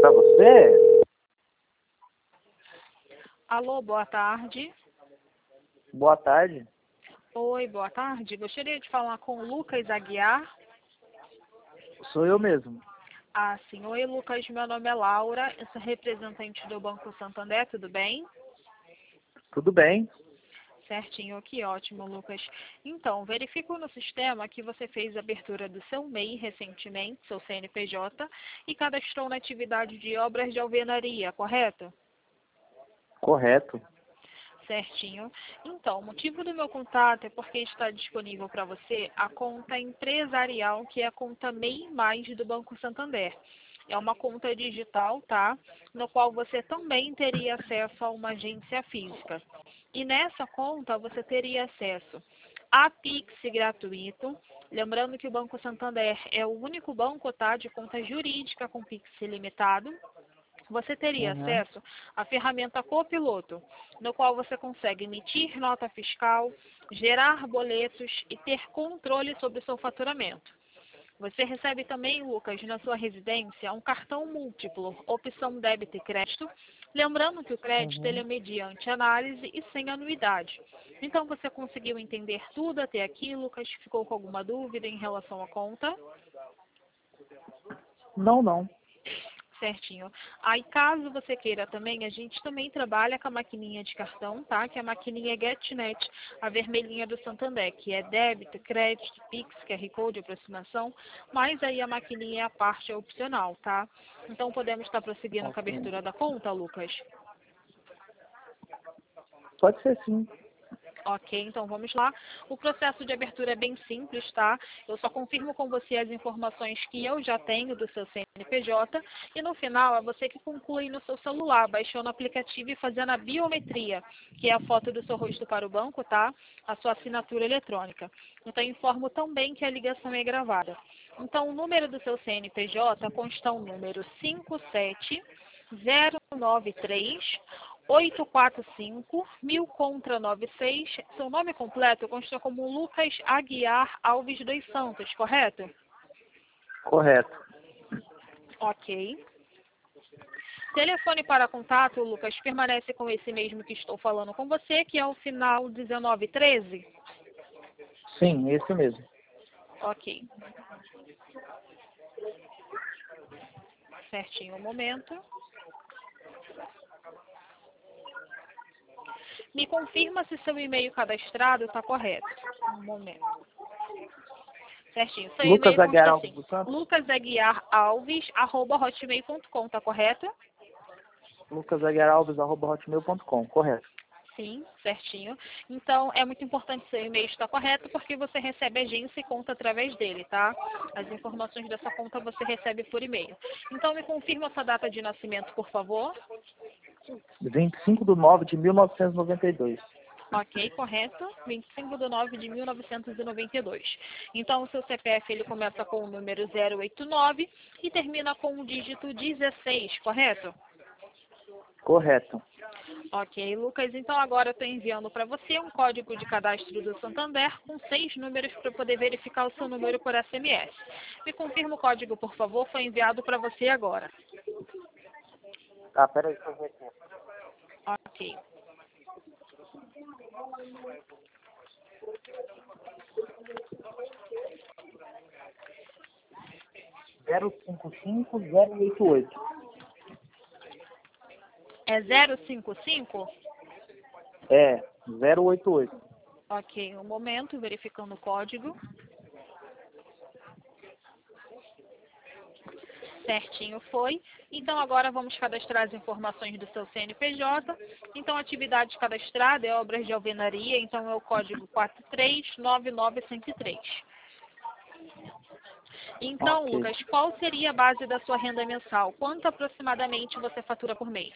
para você. Alô, boa tarde. Boa tarde. Oi, boa tarde. Gostaria de falar com o Lucas Aguiar. Sou eu mesmo. Ah, sim. Oi, Lucas. Meu nome é Laura. Eu sou representante do Banco Santander. Tudo bem? Tudo bem? Certinho. Que ótimo, Lucas. Então, verifico no sistema que você fez a abertura do seu MEI recentemente, seu CNPJ, e cadastrou na atividade de obras de alvenaria, correto? Correto. Certinho. Então, o motivo do meu contato é porque está disponível para você a conta empresarial, que é a conta MEI Mais do Banco Santander. É uma conta digital, tá? No qual você também teria acesso a uma agência física. E nessa conta você teria acesso a Pix gratuito. Lembrando que o Banco Santander é o único banco, tá, de conta jurídica com Pix ilimitado. Você teria Uhum. acesso à ferramenta Copiloto, no qual você consegue emitir nota fiscal, gerar boletos e ter controle sobre o seu faturamento. Você recebe também, Lucas, na sua residência, um cartão múltiplo, opção débito e crédito. Lembrando que o crédito ele é Uhum. mediante análise e sem anuidade. Então, você conseguiu entender tudo até aqui, Lucas? Ficou com alguma dúvida em relação à conta? Não. Certinho. Aí, caso você queira também, a gente também trabalha com a maquininha de cartão, tá? Que é a maquininha GetNet, a vermelhinha do Santander, que é débito, crédito, Pix, QR Code, aproximação, mas aí a maquininha é a parte opcional, tá? Então, podemos estar prosseguindo com a Ok. abertura da conta, Lucas? Pode ser sim. Ok, então vamos lá. O processo de abertura é bem simples, tá? Eu só confirmo com você as informações que eu já tenho do seu CNPJ e no final é você que conclui no seu celular, baixando o aplicativo e fazendo a biometria, que é a foto do seu rosto para o banco, tá? A sua assinatura eletrônica. Então informo também que a ligação é gravada. Então o número do seu CNPJ consta o número 57093 845 1000 contra 96. Seu nome completo consta como Lucas Aguiar Alves dos Santos, correto? Correto. Ok. Telefone para contato, Lucas, permanece com esse mesmo que estou falando com você, que é o final 1913? Sim, esse mesmo. Ok. Certinho, um momento. Me confirma se seu e-mail cadastrado está correto. Um momento. Certinho. Seu Lucas e-mail Aguiar consta Alves assim, dos Santos? lucasaguiaralves@hotmail.com, tá correto? lucasaguiaralves@hotmail.com. Correto. Sim, certinho. Então, é muito importante seu e-mail estar correto, porque você recebe agência e conta através dele, tá? As informações dessa conta você recebe por e-mail. Então, me confirma sua data de nascimento, por favor. 25/9/1992. Ok, correto. 25/9/1992. Então, o seu CPF ele começa com o número 089 e termina com o dígito 16, correto? Correto. Ok, Lucas. Então, agora eu estou enviando para você um código de cadastro do Santander com 6 números para poder verificar o seu número por SMS. Me confirma o código, por favor. Foi enviado para você agora. Tá, peraí, deixa eu ver aqui. Ok. 055088. É 055? É, 088. Ok, um momento, verificando o código. Certinho foi. Então, agora vamos cadastrar as informações do seu CNPJ. Então, a atividade cadastrada é obras de alvenaria, então é o código 4399103. Então, Ok. Lucas, qual seria a base da sua renda mensal? Quanto aproximadamente você fatura por mês?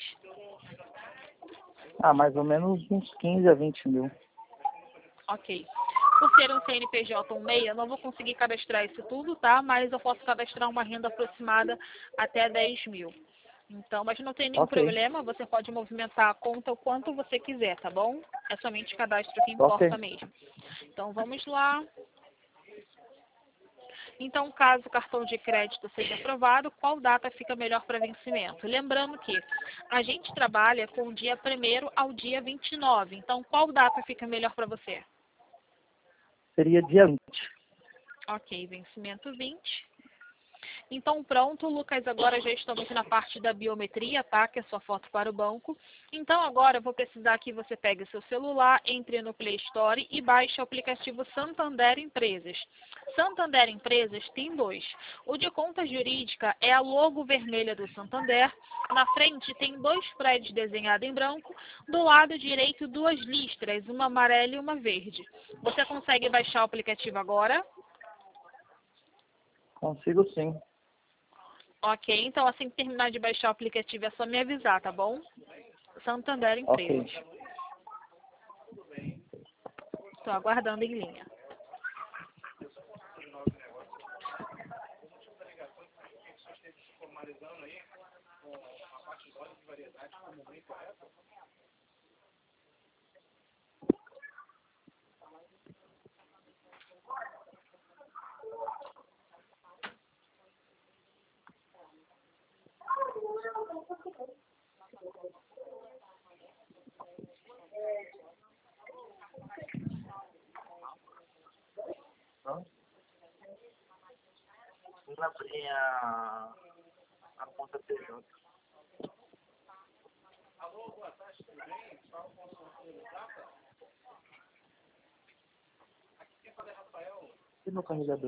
Ah, mais ou menos uns 15 a 20 mil. Ok. Por ser um CNPJ 16, eu não vou conseguir cadastrar isso tudo, tá? Mas eu posso cadastrar uma renda aproximada até 10 mil. Então, mas não tem nenhum Ok. problema, você pode movimentar a conta o quanto você quiser, tá bom? É somente o cadastro que Ok. importa mesmo. Então, vamos lá. Então, caso o cartão de crédito seja aprovado, qual data fica melhor para vencimento? Lembrando que a gente trabalha com o dia 1º ao dia 29. Então, qual data fica melhor para você? Seria dia 20. Ok, vencimento 20. Então, pronto, Lucas, agora já estamos na parte da biometria, tá? Que é sua foto para o banco. Então, agora eu vou precisar que você pegue o seu celular, entre no Play Store e baixe o aplicativo Santander Empresas. Santander Empresas tem dois. O de conta jurídica é a logo vermelha do Santander. Na frente tem dois prédios desenhados em branco. Do lado direito, duas listras, uma amarela e uma verde. Você consegue baixar o aplicativo agora? Consigo sim. Ok, então assim que terminar de baixar o aplicativo é só me avisar, tá bom? Santander Empresas. Ok. Estou aguardando em linha. A conta PJ. E meu carregador?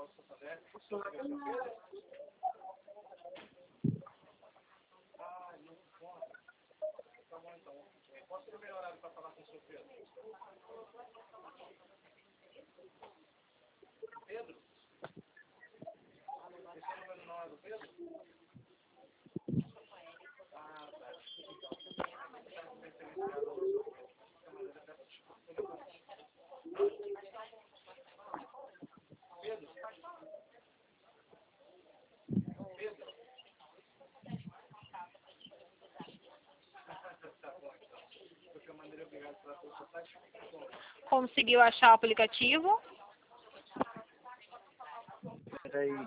Conseguiu achar o aplicativo? Peraí.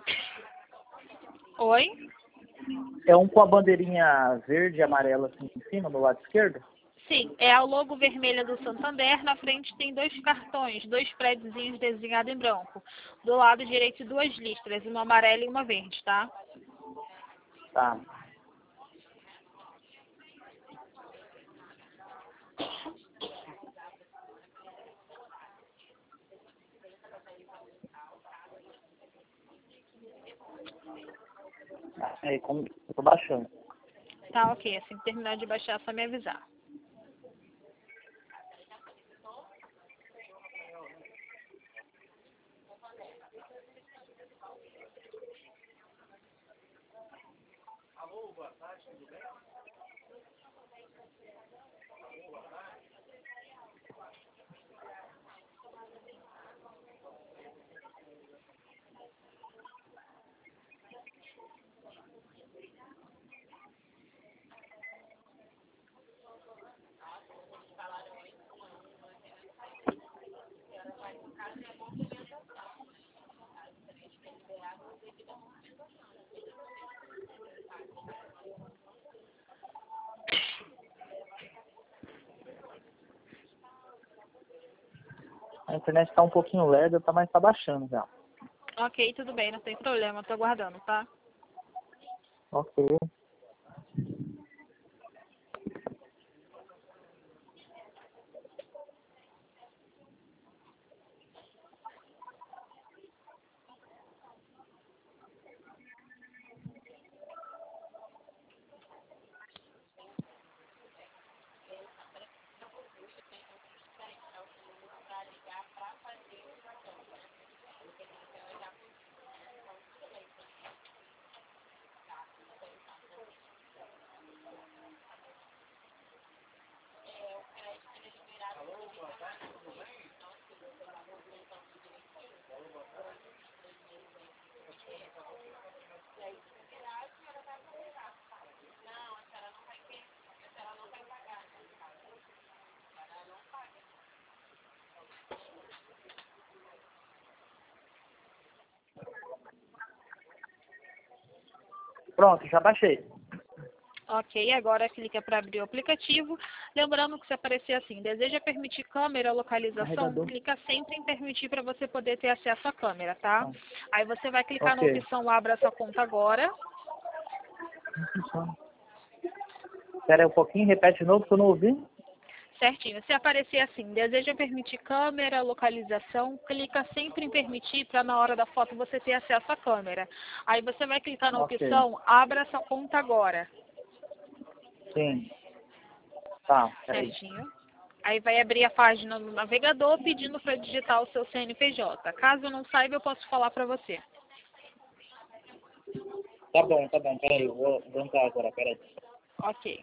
Oi? É um com a bandeirinha verde e amarela assim em cima, no lado esquerdo? Sim, é a logo vermelha do Santander. Na frente tem dois cartões, dois prédiozinhos desenhados em branco. Do lado direito, duas listras, uma amarela e uma verde, tá? Tá. Aí, como eu tô baixando. Tá, ok. Assim que terminar de baixar, é só me avisar. A internet tá um pouquinho lerda, tá, mas tá baixando já. Ok, tudo bem, não tem problema. Tô aguardando, tá? Ok. Pronto, já baixei. Ok, agora clica para abrir o aplicativo. Lembrando que se aparecer assim, deseja permitir câmera ou localização, Carregador. clica sempre em permitir para você poder ter acesso à câmera, tá? Ah, Aí você vai clicar na ok. opção Abra sua conta agora. Espera aí um pouquinho, repete de novo que eu não ouvi. Certinho. Se aparecer assim, deseja permitir câmera, localização, clica sempre em permitir para na hora da foto você ter acesso à câmera. Aí você vai clicar na Ok. opção Abra sua conta agora. Sim. Tá, peraí. Certinho. Aí vai abrir a página no navegador pedindo para digitar o seu CNPJ. Caso eu não saiba, eu posso falar para você. Tá bom, peraí, eu vou entrar agora, peraí. Ok.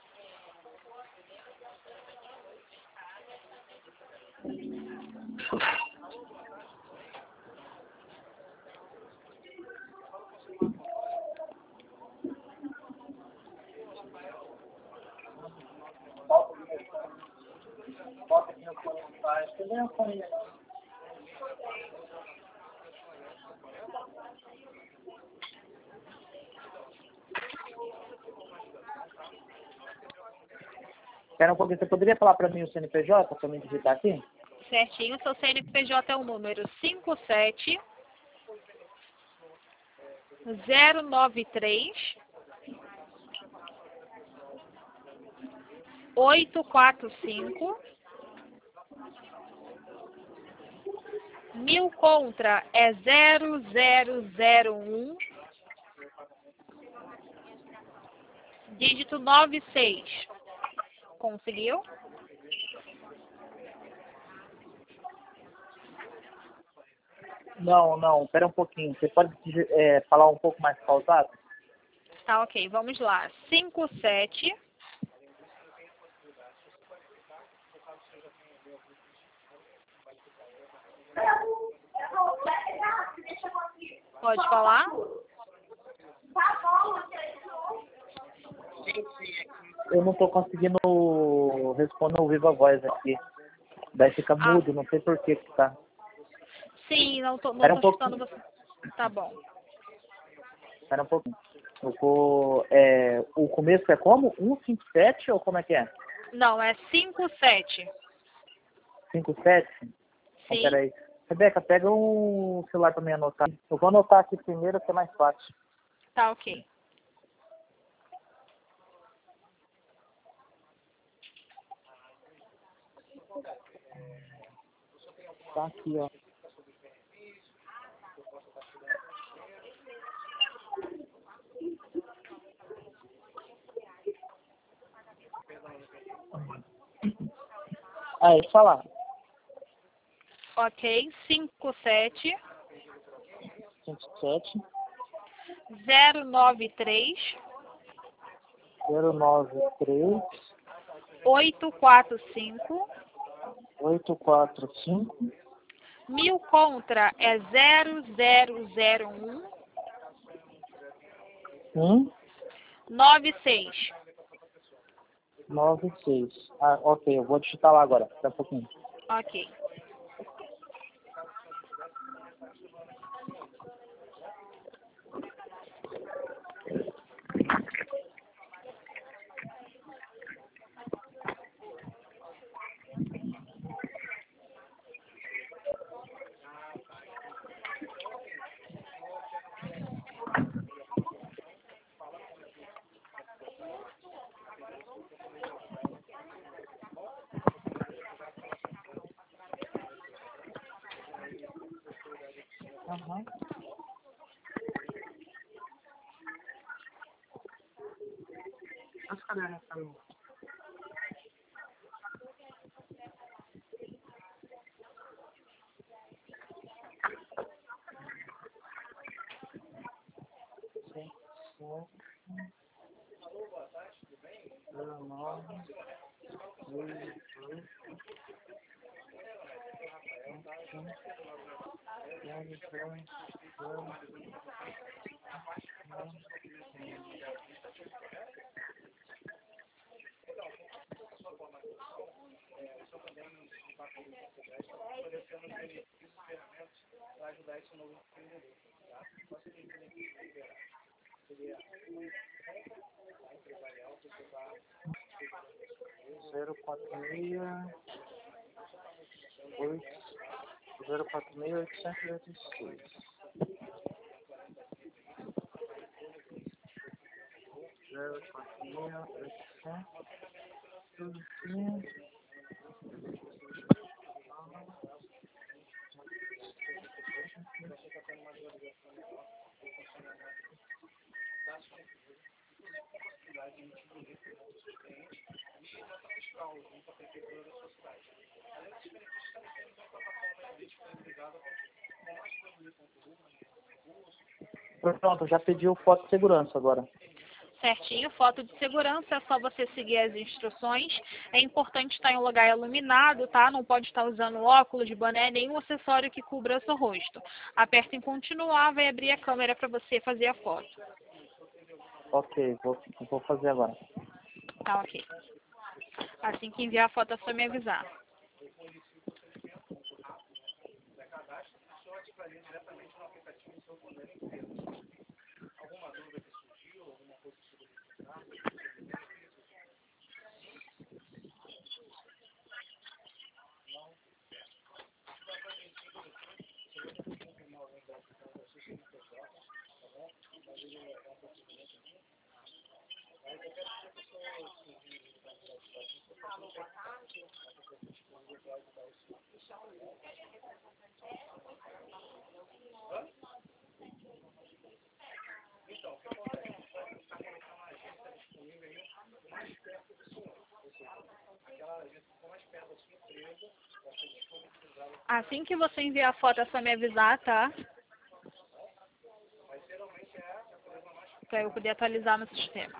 Espera um pouquinho, você poderia falar para mim o CNPJ para eu me digitar aqui? Certinho. Seu CNPJ é o número 57 093 845. Mil contra é 0001. Dígito 96. Conseguiu? Não, espera um pouquinho. Você pode falar um pouco mais pausado? Tá, ok. Vamos lá. 57. Pode falar? Eu não estou conseguindo responder ao viva voz aqui. Daí fica Ah, mudo, não sei por que que tá. sim, não tô Espera um escutando pouquinho. você. Tá bom. Espera um pouquinho. O começo é como? 157 ou como é que é? Não, é 57. 57? Então, Sim. peraí. Rebeca, pega um celular para mim anotar. Eu vou anotar aqui primeiro, que é mais fácil. Tá, ok. Tá aqui, ó. Aí, fala. Ok. 57 57 093 093 845. 845 Mil contra é 0001 96. 96. Ah, ok, eu vou digitar lá agora, daqui a pouquinho. Ok. Aham. As cadernos também. 04686. Pronto, já pediu foto de segurança agora. Certinho, foto de segurança, é só você seguir as instruções. É importante estar em um lugar iluminado, tá? Não pode estar usando óculos, boné, nenhum acessório que cubra seu rosto. Aperta em continuar, vai abrir a câmera para você fazer a foto. Ok, vou fazer agora. Tá, ok. Assim que enviar a foto é só me avisar. Assim que você enviar a foto é só me avisar, tá? Para eu poder atualizar no sistema.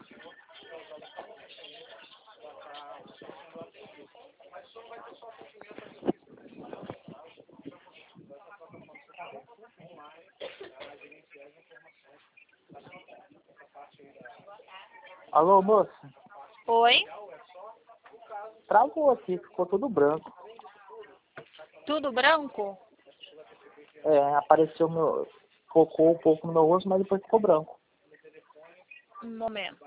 Alô, moça? Oi? Travou aqui, ficou tudo branco. Tudo branco? Apareceu focou um pouco no meu rosto, mas depois ficou branco. Um momento.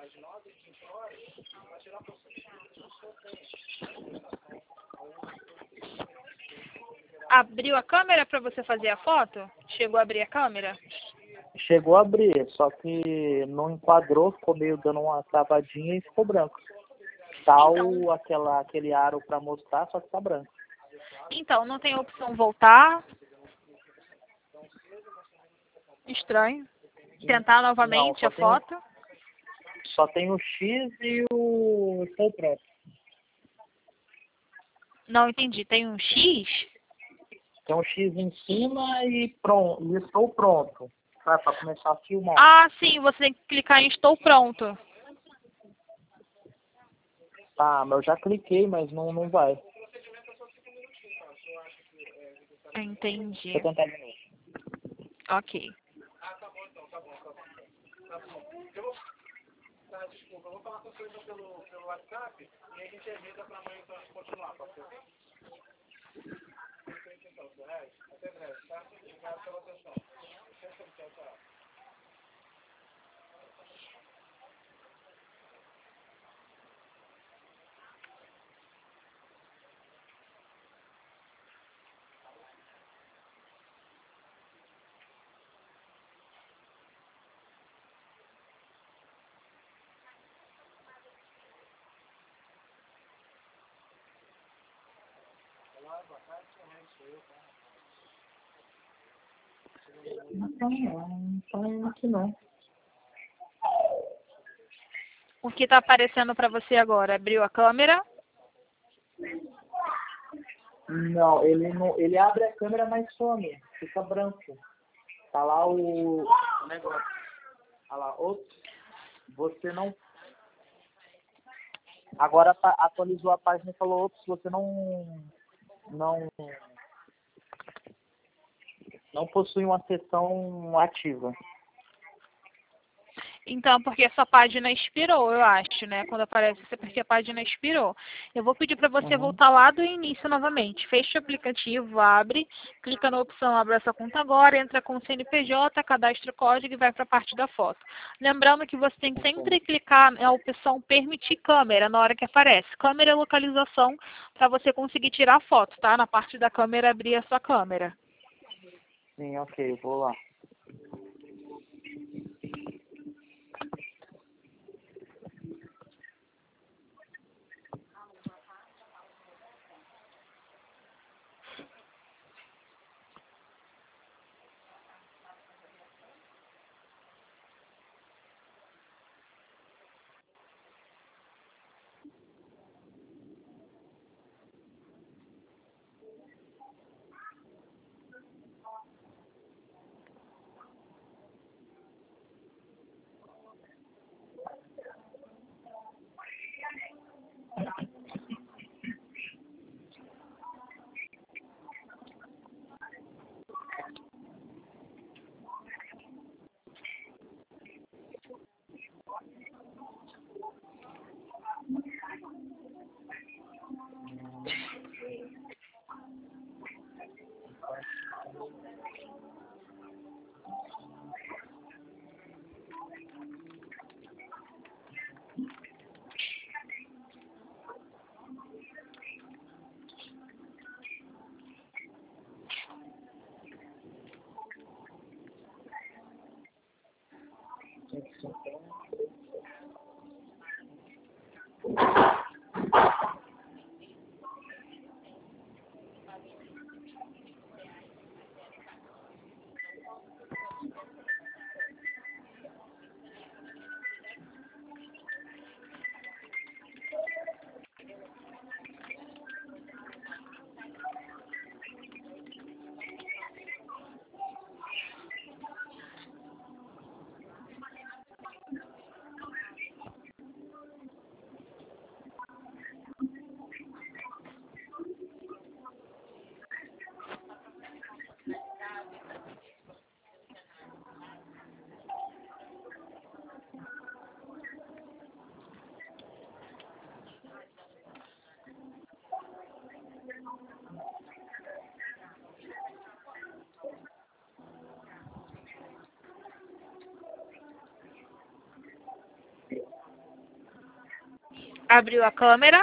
Abriu a câmera para você fazer a foto? Chegou a abrir a câmera? Chegou a abrir, só que não enquadrou, ficou meio dando uma travadinha e ficou branco. Então, Aquele aro para mostrar, só que tá branco. Então, não tem a opção voltar? Estranho. Tentar novamente a foto? Só tem o X e o estou pronto. Não entendi. Tem um X? Tem um X em cima e pronto. E estou pronto. Para começar a filmar. Ah, sim. Você tem que clicar em estou pronto. Tá, mas eu já cliquei, mas não vai. Entendi. Deixa eu tentar de novo. Ok. Desculpa, eu vou falar com você pelo WhatsApp e a gente agenda para amanhã então a gente continuar, pode ser? Até breve, tá? Obrigado pela atenção. Tchau, tchau. Não tá aqui não. O que está aparecendo para você agora? Abriu a câmera? Não, ele abre a câmera, mas some, fica branco. Tá lá o negócio. Olha lá, você não. Agora atualizou a página e falou, você não possui uma sessão ativa. Então, porque essa página expirou, eu acho, né? Quando aparece isso é porque a página expirou. Eu vou pedir para você Uhum. voltar lá do início novamente. Fecha o aplicativo, abre, clica na opção Abra essa conta agora, entra com o CNPJ, cadastra o código e vai para a parte da foto. Lembrando que você tem que sempre clicar na opção Permitir câmera na hora que aparece. Câmera e localização para você conseguir tirar a foto, tá? Na parte da câmera, abrir a sua câmera. Sim, ok, eu vou lá. Abriu a câmera.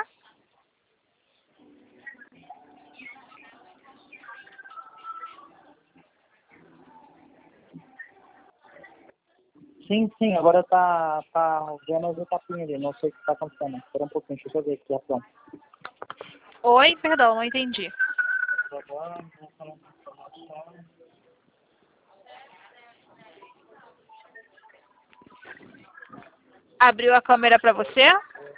Sim, agora tá vendo as etapinhas ali, não sei o que tá acontecendo. Espera um pouquinho, deixa eu ver aqui a ação. Oi, perdão, não entendi. Abriu a câmera para você?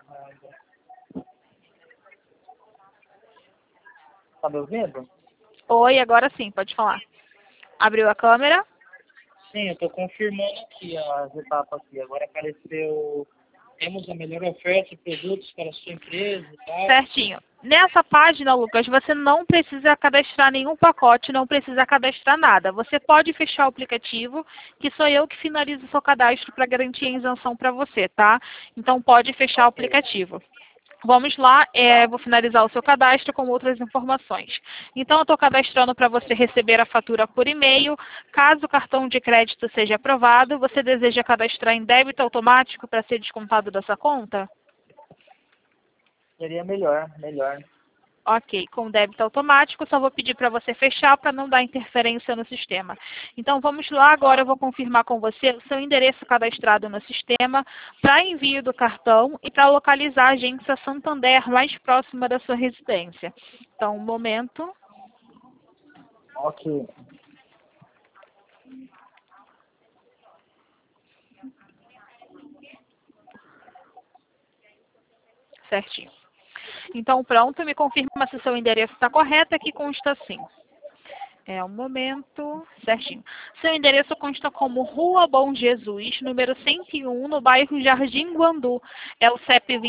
Tá me ouvindo? Oi, agora sim, pode falar. Abriu a câmera. Sim, eu tô confirmando aqui as etapas aqui. Agora apareceu, temos a melhor oferta de produtos para a sua empresa e tal. Certinho. Nessa página, Lucas, você não precisa cadastrar nenhum pacote, não precisa cadastrar nada. Você pode fechar o aplicativo, que sou eu que finalizo o seu cadastro para garantir a isenção para você, tá? Então pode fechar o aplicativo. Vamos lá, vou finalizar o seu cadastro com outras informações. Então, eu estou cadastrando para você receber a fatura por e-mail. Caso o cartão de crédito seja aprovado, você deseja cadastrar em débito automático para ser descontado dessa conta? Seria melhor. Ok, com débito automático, só vou pedir para você fechar para não dar interferência no sistema. Então, vamos lá, agora eu vou confirmar com você o seu endereço cadastrado no sistema para envio do cartão e para localizar a agência Santander mais próxima da sua residência. Então, um momento. Ok. Certinho. Então, pronto, me confirma se o seu endereço está correto, aqui consta assim. Um momento, certinho. Seu endereço consta como Rua Bom Jesus, número 101, no bairro Jardim Guandu. É o CEP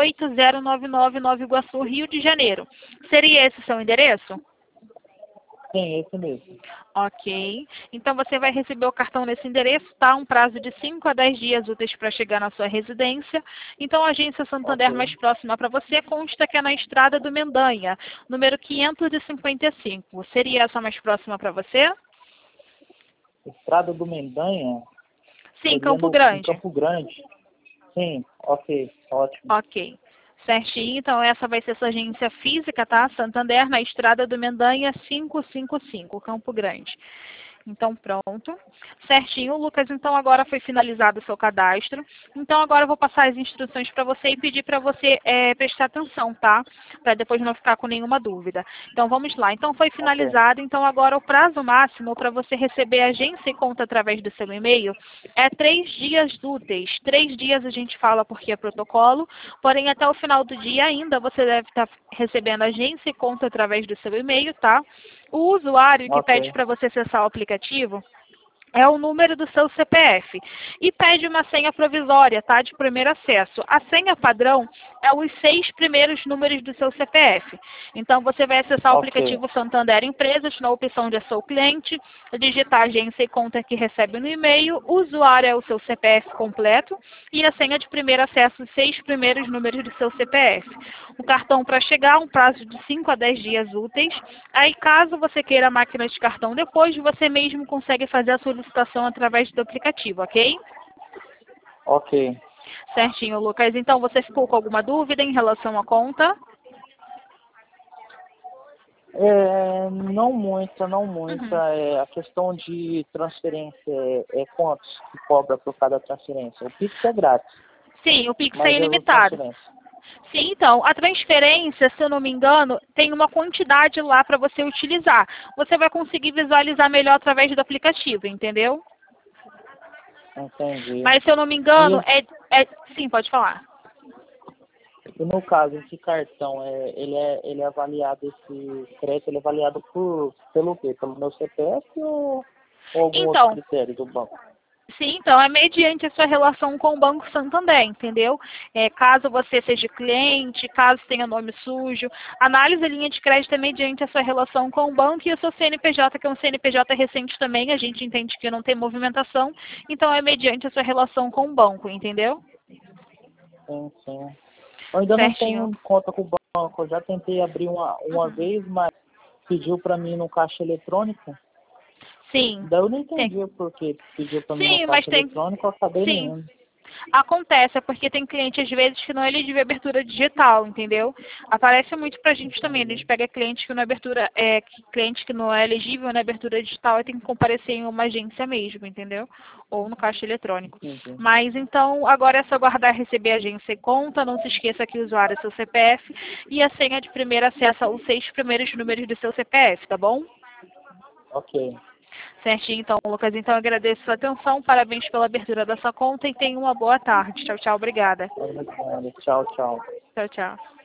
26-298-099, Nova Iguaçu, Rio de Janeiro. Seria esse o seu endereço? Sim, esse mesmo. Ok. Então você vai receber o cartão nesse endereço, tá? Um prazo de 5 a 10 dias úteis para chegar na sua residência. Então a agência Santander Ok. mais próxima para você consta que é na Estrada do Mendanha, número 555. Seria essa mais próxima para você? Estrada do Mendanha Sim, seria Campo em Grande. Campo Grande. Sim, ok, ótimo. Ok. Certinho, então essa vai ser sua agência física, tá? Santander, na Estrada do Mendanha 555, Campo Grande. Então, pronto. Certinho, Lucas. Então, agora foi finalizado o seu cadastro. Então, agora eu vou passar as instruções para você e pedir para você prestar atenção, tá? Para depois não ficar com nenhuma dúvida. Então, vamos lá. Então, foi Ok, finalizado. Então, agora o prazo máximo para você receber agência e conta através do seu e-mail é 3 dias úteis. 3 dias a gente fala porque é protocolo, porém, até o final do dia ainda você deve estar recebendo agência e conta através do seu e-mail, tá? O usuário que pede ok, para você acessar o aplicativo é o número do seu CPF e pede uma senha provisória, tá? De primeiro acesso. A senha padrão é os 6 primeiros números do seu CPF. Então, você vai acessar o ok, aplicativo Santander Empresas na opção de Sou Cliente, digitar agência e conta que recebe no e-mail, o usuário é o seu CPF completo e a senha de primeiro acesso, os 6 primeiros números do seu CPF. O cartão para chegar, um prazo de 5 a 10 dias úteis. Aí, caso você queira a máquina de cartão depois, você mesmo consegue fazer a solicitação através do aplicativo, ok? ok. Certinho, Lucas. Então, você ficou com alguma dúvida em relação à conta? Não muita, não muita. Uhum. A questão de transferência é quantos que cobra por cada transferência? O Pix é grátis, Sim, o Pix é mas as outras ilimitado. transferências. Sim, então, a transferência, se eu não me engano, tem uma quantidade lá para você utilizar. Você vai conseguir visualizar melhor através do aplicativo, entendeu? Entendi. Mas, se eu não me E, engano, sim, pode falar. e no caso, esse cartão, ele é avaliado, esse crédito, ele é avaliado pelo quê? Pelo meu CPF ou algum outro Então, critério do banco? sim, então é mediante a sua relação com o Banco Santander, entendeu? Caso você seja cliente, caso tenha nome sujo, análise da linha de crédito é mediante a sua relação com o banco e o seu CNPJ, que é um CNPJ recente também, a gente entende que não tem movimentação, então é mediante a sua relação com o banco, entendeu? Sim, sim. Eu ainda não Certinho. tenho conta com o banco. Eu já tentei abrir uma Uhum. vez, mas pediu para mim no caixa eletrônico. Sim, Daí eu não tem. entendi o porquê pediu para mim no Sim, mas caixa tem. eletrônico, eu acabei nem Sim. indo. Acontece, é porque tem cliente às vezes que não é de abertura digital, entendeu? Aparece muito pra gente também. A gente Entendi. pega cliente que não é abertura, cliente que não é elegível na abertura digital e tem que comparecer em uma agência mesmo, entendeu? Ou no caixa eletrônico. Entendi. Mas então, agora é só aguardar receber a agência e conta. Não se esqueça que o usuário é seu CPF e a senha de primeiro acesso aos 6 primeiros números do seu CPF, tá bom? Ok. Certinho, então, Lucas. Então, eu agradeço a sua atenção. Parabéns pela abertura da sua conta e tenha uma boa tarde. Tchau, tchau. Obrigada. Obrigado. Tchau, tchau. Tchau, tchau.